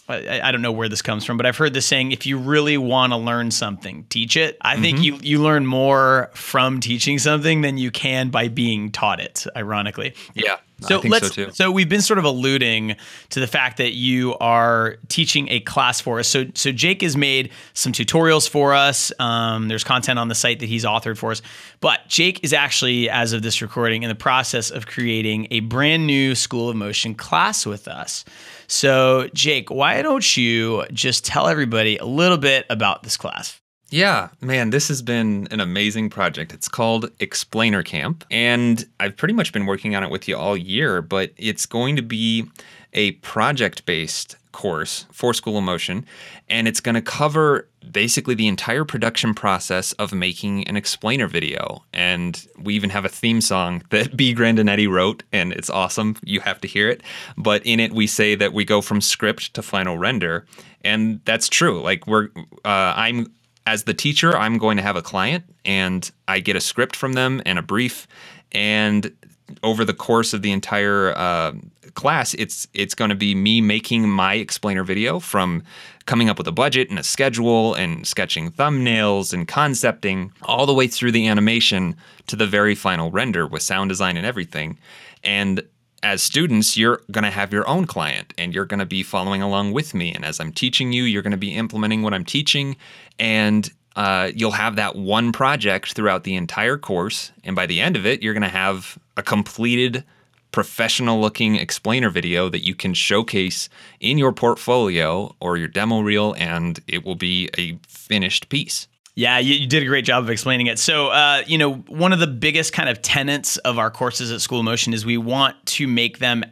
Speaker 2: I don't know where this comes from, but I've heard this saying, if you really want to learn something, teach it. I mm-hmm. think you, you learn more from teaching something than you can by being taught it, ironically.
Speaker 3: Yeah.
Speaker 2: So
Speaker 3: I think
Speaker 2: let's,
Speaker 3: so too.
Speaker 2: So we've been sort of alluding to the fact that you are teaching a class for us. So so Jake has made some tutorials for us. Um, there's content on the site that he's authored for us. But Jake is actually, as of this recording, in the process of creating a brand new School of Motion class with us. So Jake, why don't you just tell everybody a little bit about this class?
Speaker 3: Yeah, man, this has been an amazing project. It's called Explainer Camp, and I've pretty much been working on it with you all year, but it's going to be a project-based course for School of Motion, and it's going to cover basically the entire production process of making an explainer video. And we even have a theme song that B. Grandinetti wrote, and it's awesome. You have to hear it. But in it, we say that we go from script to final render, and that's true. Like we're, uh, I'm as the teacher, I'm going to have a client, and I get a script from them and a brief, and over the course of the entire uh, class, it's it's going to be me making my explainer video, from coming up with a budget and a schedule and sketching thumbnails and concepting, all the way through the animation to the very final render with sound design and everything. And as students, you're going to have your own client, and you're going to be following along with me. And as I'm teaching you, you're going to be implementing what I'm teaching, and uh, you'll have that one project throughout the entire course. And by the end of it, you're going to have a completed professional-looking explainer video that you can showcase in your portfolio or your demo reel, and it will be a finished piece.
Speaker 2: Yeah, you, you did a great job of explaining it. So, uh, you know, one of the biggest kind of tenets of our courses at School of Motion is we want to make them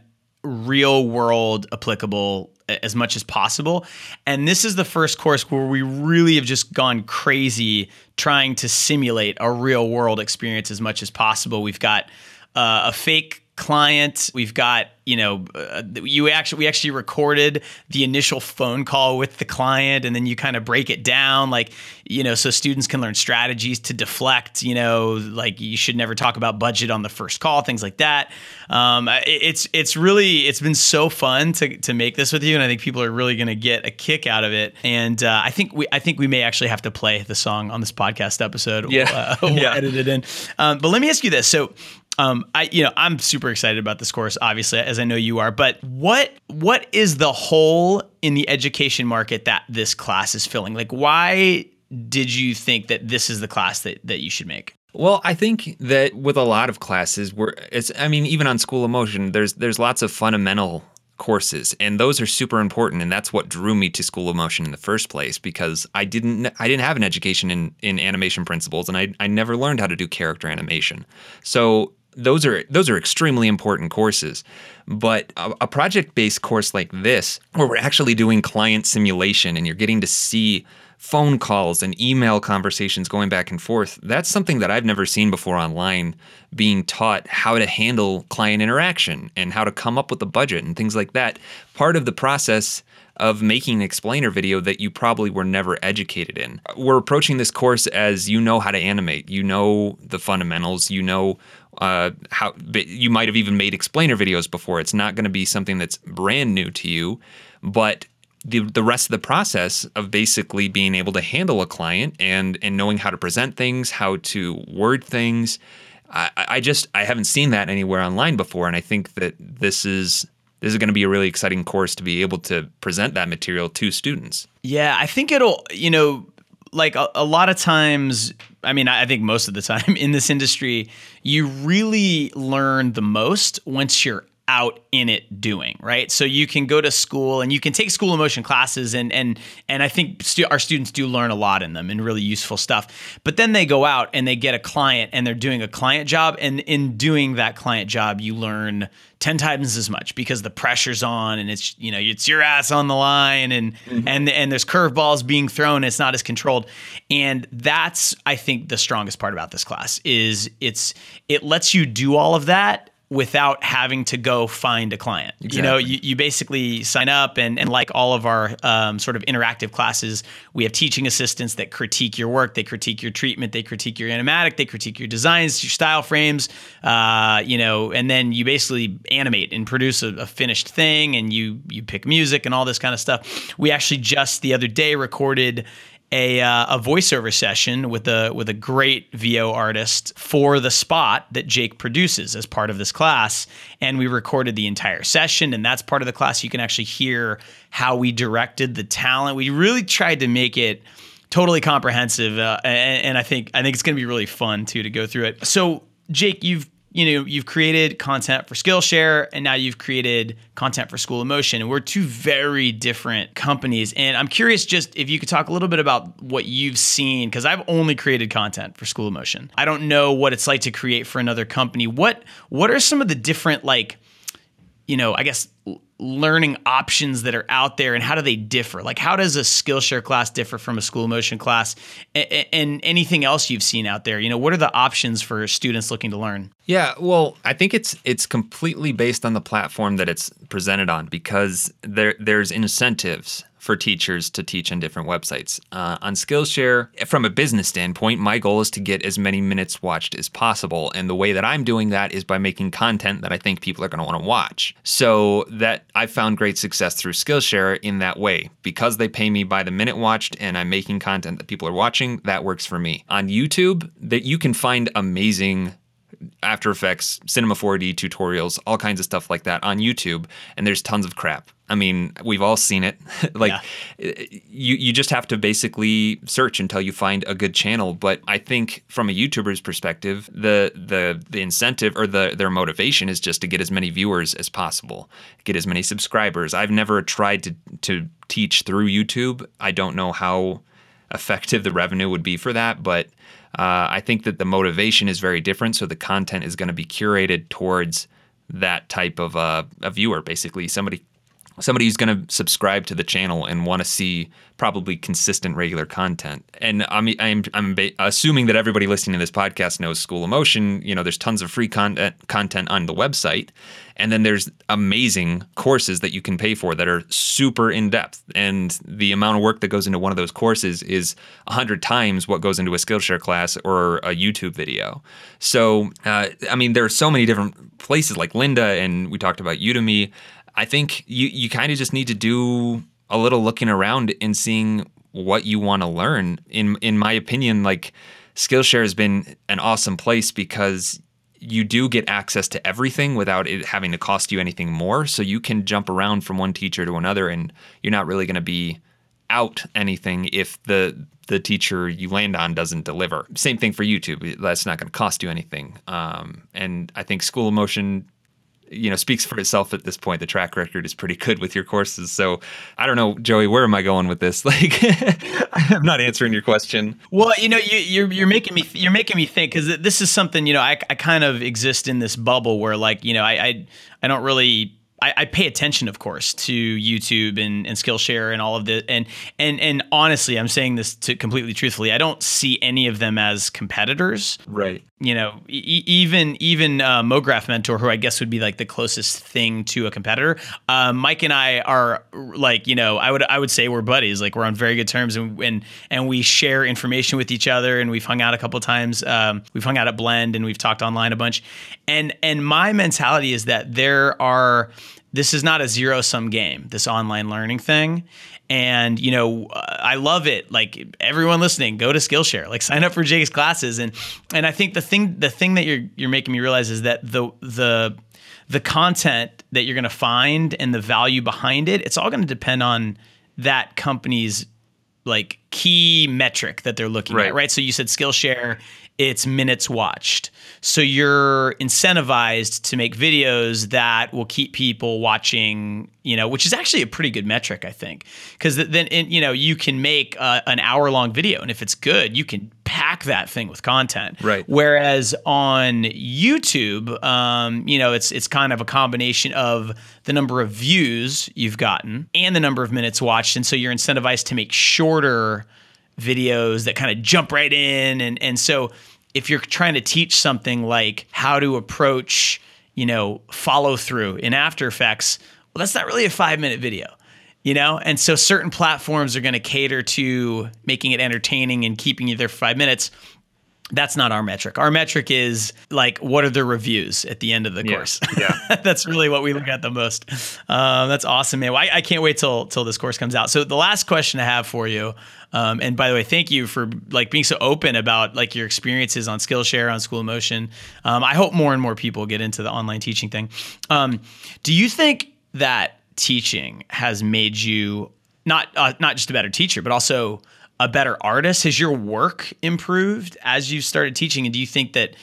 Speaker 2: real world applicable as much as possible. And this is the first course where we really have just gone crazy trying to simulate a real world experience as much as possible. We've got uh, a fake client. We've got, you know, uh, you actually, we actually recorded the initial phone call with the client, and then you kind of break it down, like, you know, so students can learn strategies to deflect, you know, like you should never talk about budget on the first call, things like that. Um, it, it's, it's really, it's been so fun to, to make this with you. And I think people are really going to get a kick out of it. And uh, I think we, I think we may actually have to play the song on this podcast episode.
Speaker 3: Yeah.
Speaker 2: Uh, we'll
Speaker 3: yeah.
Speaker 2: edit it in. Um, but let me ask you this. So, Um, I, you know, I'm super excited about this course, obviously, as I know you are. But what, what is the hole in the education market that this class is filling? Like, why did you think that this is the class that, that you should make?
Speaker 3: Well, I think that with a lot of classes, we're, it's, I mean, even on School of Motion, there's, there's lots of fundamental courses, and those are super important. And that's what drew me to School of Motion in the first place, because I didn't, I didn't have an education in, in animation principles, and I, I never learned how to do character animation. So Those are those are extremely important courses, but a, a project-based course like this, where we're actually doing client simulation and you're getting to see phone calls and email conversations going back and forth, that's something that I've never seen before online, being taught how to handle client interaction and how to come up with a budget and things like that. Part of the process of making an explainer video that you probably were never educated in. We're approaching this course as, you know how to animate, you know the fundamentals, you know uh, how you might have even made explainer videos before. It's not going to be something that's brand new to you, but the the rest of the process of basically being able to handle a client and and knowing how to present things, how to word things, I, I just I haven't seen that anywhere online before, and I think that this is. This is going to be a really exciting course to be able to present that material to students.
Speaker 2: Yeah, I think it'll, you know, like a, a lot of times, I mean, I think most of the time in this industry, you really learn the most once you're out in it doing, right? So you can go to school and you can take School of Motion classes, and and and I think stu- our students do learn a lot in them and really useful stuff. But then they go out and they get a client and they're doing a client job, and in doing that client job, you learn ten times as much because the pressure's on, and it's, you know, it's your ass on the line, and mm-hmm. and and there's curveballs being thrown. It's not as controlled, and that's, I think, the strongest part about this class is it's it lets you do all of that without having to go find a client. Exactly. You know, you, you basically sign up, and, and like all of our um, sort of interactive classes, we have teaching assistants that critique your work, they critique your treatment, they critique your animatic, they critique your designs, your style frames, uh, you know, and then you basically animate and produce a, a finished thing, and you you pick music and all this kind of stuff. We actually just the other day recorded a uh, a voiceover session with a with a great V O artist for the spot that Jake produces as part of this class, and we recorded the entire session, and that's part of the class. You can actually hear how we directed the talent. We really tried to make it totally comprehensive, uh, and, and I think I think it's going to be really fun too to go through it. So, Jake, you've you know, you've created content for Skillshare, and now you've created content for School of Motion, and we're two very different companies. And I'm curious, just if you could talk a little bit about what you've seen, because I've only created content for School of Motion. I don't know what it's like to create for another company. What what are some of the different, like, you know, I guess learning options that are out there, and how do they differ? Like, how does a Skillshare class differ from a School of Motion class, and, and anything else you've seen out there? You know, what are the options for students looking to learn?
Speaker 3: Yeah, well, I think it's it's completely based on the platform that it's presented on, because there there's incentives for teachers to teach on different websites. Uh, on Skillshare, from a business standpoint, my goal is to get as many minutes watched as possible. And the way that I'm doing that is by making content that I think people are going to want to watch. So that I found great success through Skillshare in that way. Because they pay me by the minute watched and I'm making content that people are watching, that works for me. On YouTube, that you can find amazing After Effects, Cinema four D tutorials, all kinds of stuff like that on YouTube, and there's tons of crap. I mean, we've all seen it. like, yeah. you you just have to basically search until you find a good channel. But I think from a YouTuber's perspective, the the the incentive or the their motivation is just to get as many viewers as possible, get as many subscribers. I've never tried to to teach through YouTube. I don't know how effective the revenue would be for that, but Uh, I think that the motivation is very different, so the content is going to be curated towards that type of uh, a viewer, basically somebody somebody who's going to subscribe to the channel and want to see probably consistent, regular content. And I'm I'm I'm ba- assuming that everybody listening to this podcast knows School of Motion. You know, there's tons of free content content on the website, and then there's amazing courses that you can pay for that are super in depth. And the amount of work that goes into one of those courses is a hundred times what goes into a Skillshare class or a YouTube video. So, uh, I mean, there are so many different places like Lynda, and we talked about Udemy. I think you, you kind of just need to do a little looking around and seeing what you want to learn. In in my opinion, like, Skillshare has been an awesome place because you do get access to everything without it having to cost you anything more. So you can jump around from one teacher to another, and you're not really going to be out anything if the the teacher you land on doesn't deliver. Same thing for YouTube. That's not going to cost you anything. Um, and I think School of Motion, you know, speaks for itself at this point. The track record is pretty good with your courses. So I don't know, Joey, where am I going with this? Like, I'm not answering your question.
Speaker 2: Well, you know, you, you're you're making me you're making me think, because this is something, you know, I I kind of exist in this bubble where, like, you know, I I, I don't really. I, I pay attention, of course, to YouTube and, and Skillshare and all of this. And and and honestly, I'm saying this to completely truthfully, I don't see any of them as competitors.
Speaker 3: Right.
Speaker 2: You know, e- even even uh, MoGraph Mentor, who I guess would be like the closest thing to a competitor. Uh, Mike and I are, like, you know, I would I would say we're buddies. Like, we're on very good terms, and and, and we share information with each other. And we've hung out a couple of times. Um, we've hung out at Blend, and we've talked online a bunch. And and my mentality is that there are. This is not a zero-sum game, this online learning thing. And, you know, I love it. Like, everyone listening, go to Skillshare, like, sign up for Jake's classes. And and I think the thing the thing that you're you're making me realize is that the the the content that you're going to find and the value behind it, it's all going to depend on that company's, like, key metric that they're looking
Speaker 3: right.
Speaker 2: at, right? So you said Skillshare, it's minutes watched. So you're incentivized to make videos that will keep people watching, you know, which is actually a pretty good metric, I think. Because then, you know, you can make uh, an hour long video, and if it's good, you can pack that thing with content.
Speaker 3: Right.
Speaker 2: Whereas on YouTube, um, you know, it's it's kind of a combination of the number of views you've gotten and the number of minutes watched. And so you're incentivized to make shorter videos that kind of jump right in. And, and so if you're trying to teach something like how to approach, you know, follow through in After Effects, well, that's not really a five minute video, you know? And so certain platforms are going to cater to making it entertaining and keeping you there for five minutes. That's not our metric. Our metric is, like, what are the reviews at the end of the
Speaker 3: yeah.
Speaker 2: course?
Speaker 3: Yeah.
Speaker 2: That's really what we look at the most. Um, that's awesome, man. Well, I, I can't wait till till this course comes out. So the last question I have for you, um, and by the way, thank you for, like, being so open about, like, your experiences on Skillshare, on School of Motion. Um, I hope more and more people get into the online teaching thing. Um, do you think that teaching has made you not uh, not just a better teacher, but also a better artist? Has your work improved as you started teaching? And do you think that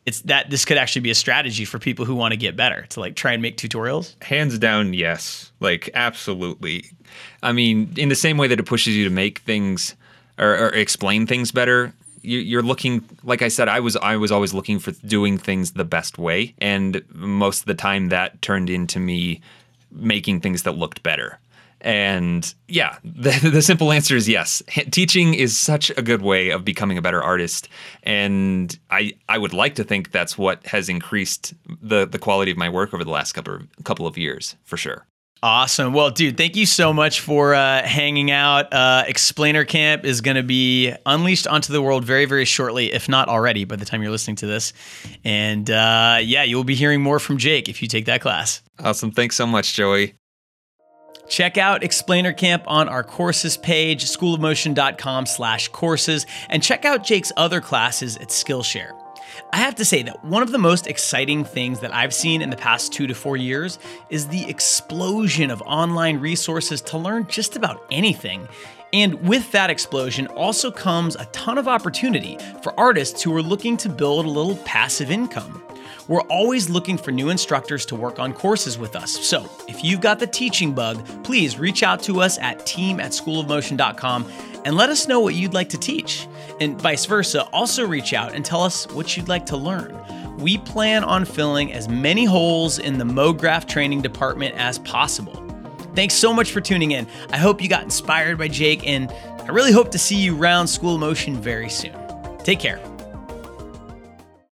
Speaker 2: it's that this could actually be a strategy for people who want to get better, to like try and make tutorials?
Speaker 3: Hands down, yes. Like, absolutely. I mean, in the same way that it pushes you to make things or, or explain things better, you, you're looking, like I said, I was I was always looking for doing things the best way. And most of the time that turned into me making things that looked better. And yeah, the, the simple answer is yes. H- teaching is such a good way of becoming a better artist. And I I would like to think that's what has increased the, the quality of my work over the last couple of, couple of years, for sure.
Speaker 2: Awesome. Well, dude, thank you so much for uh, hanging out. Uh, Explainer Camp is going to be unleashed onto the world very, very shortly, if not already by the time you're listening to this. And uh, yeah, you'll be hearing more from Jake if you take that class.
Speaker 3: Awesome. Thanks so much, Joey.
Speaker 2: Check out Explainer Camp on our courses page, schoolofmotion.com slash courses, and check out Jake's other classes at Skillshare. I have to say that one of the most exciting things that I've seen in the past two to four years is the explosion of online resources to learn just about anything. And with that explosion also comes a ton of opportunity for artists who are looking to build a little passive income. We're always looking for new instructors to work on courses with us. So if you've got the teaching bug, please reach out to us at team at school of motion dot com and let us know what you'd like to teach. And vice versa, also reach out and tell us what you'd like to learn. We plan on filling as many holes in the MoGraph training department as possible. Thanks so much for tuning in. I hope you got inspired by Jake, and I really hope to see you around School of Motion very soon. Take care.